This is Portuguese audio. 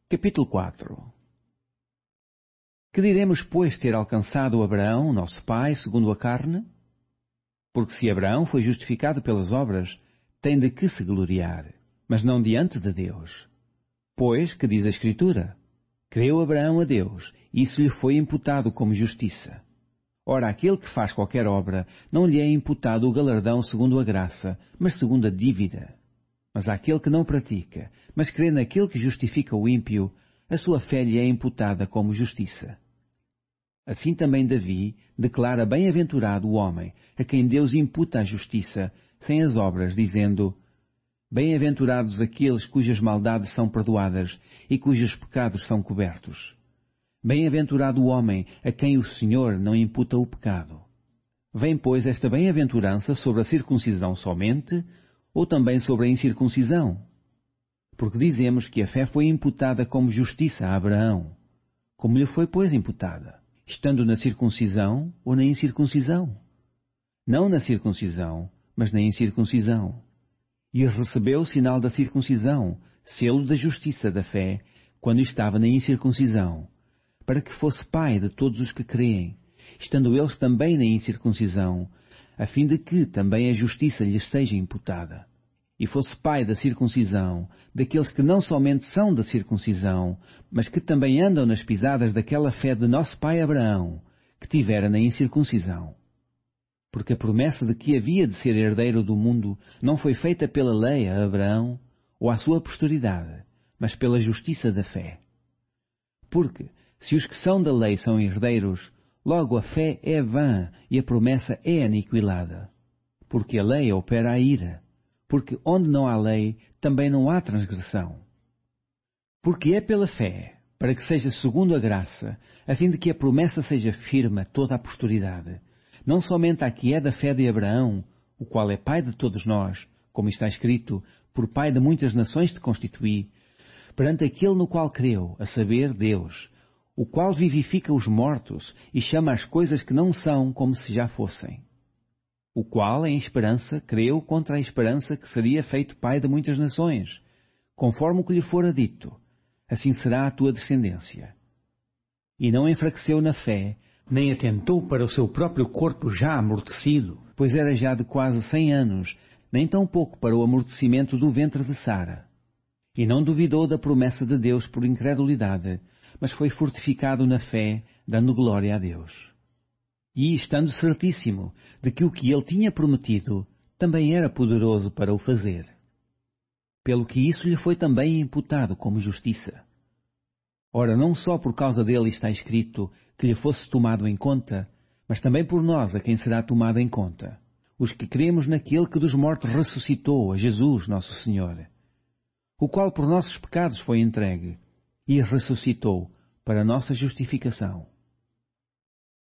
Capítulo 4. Que diremos, pois, ter alcançado Abraão, nosso pai, segundo a carne? Porque se Abraão foi justificado pelas obras, tem de que se gloriar, mas não diante de Deus. Pois, que diz a Escritura? Creu Abraão a Deus, e isso lhe foi imputado como justiça. Ora, aquele que faz qualquer obra, não lhe é imputado o galardão segundo a graça, mas segundo a dívida. Mas àquele que não pratica, mas crê naquele que justifica o ímpio, a sua fé lhe é imputada como justiça. Assim também Davi declara bem-aventurado o homem a quem Deus imputa a justiça, sem as obras, dizendo: Bem-aventurados aqueles cujas maldades são perdoadas e cujos pecados são cobertos. Bem-aventurado o homem a quem o Senhor não imputa o pecado. Vem, pois, esta bem-aventurança sobre a circuncisão somente, ou também sobre a incircuncisão? Porque dizemos que a fé foi imputada como justiça a Abraão. Como lhe foi, pois, imputada? Estando na circuncisão ou na incircuncisão? Não na circuncisão, mas na incircuncisão. E recebeu o sinal da circuncisão, selo da justiça da fé, quando estava na incircuncisão, para que fosse pai de todos os que creem, estando eles também na incircuncisão, a fim de que também a justiça lhes seja imputada. E fosse pai da circuncisão, daqueles que não somente são da circuncisão, mas que também andam nas pisadas daquela fé de nosso pai Abraão, que tivera na incircuncisão. Porque a promessa de que havia de ser herdeiro do mundo não foi feita pela lei a Abraão ou à sua posteridade, mas pela justiça da fé. Porque, se os que são da lei são herdeiros, logo a fé é vã e a promessa é aniquilada. Porque a lei opera a ira. Porque onde não há lei, também não há transgressão. Porque é pela fé, para que seja segundo a graça, a fim de que a promessa seja firme a toda a posteridade, não somente à que é da fé de Abraão, o qual é pai de todos nós, como está escrito, por pai de muitas nações te constituí, perante aquele no qual creu, a saber, Deus, o qual vivifica os mortos e chama as coisas que não são como se já fossem. O qual, em esperança, creu contra a esperança que seria feito pai de muitas nações, conforme o que lhe fora dito, assim será a tua descendência. E não enfraqueceu na fé, nem atentou para o seu próprio corpo já amortecido, pois era já de quase 100 anos, nem tampouco para o amortecimento do ventre de Sara. E não duvidou da promessa de Deus por incredulidade, mas foi fortificado na fé, dando glória a Deus. E, estando certíssimo de que o que ele tinha prometido também era poderoso para o fazer. Pelo que isso lhe foi também imputado como justiça. Ora, não só por causa dele está escrito que lhe fosse tomado em conta, mas também por nós a quem será tomado em conta, os que cremos naquele que dos mortos ressuscitou, a Jesus, nosso Senhor, o qual por nossos pecados foi entregue e ressuscitou para a nossa justificação.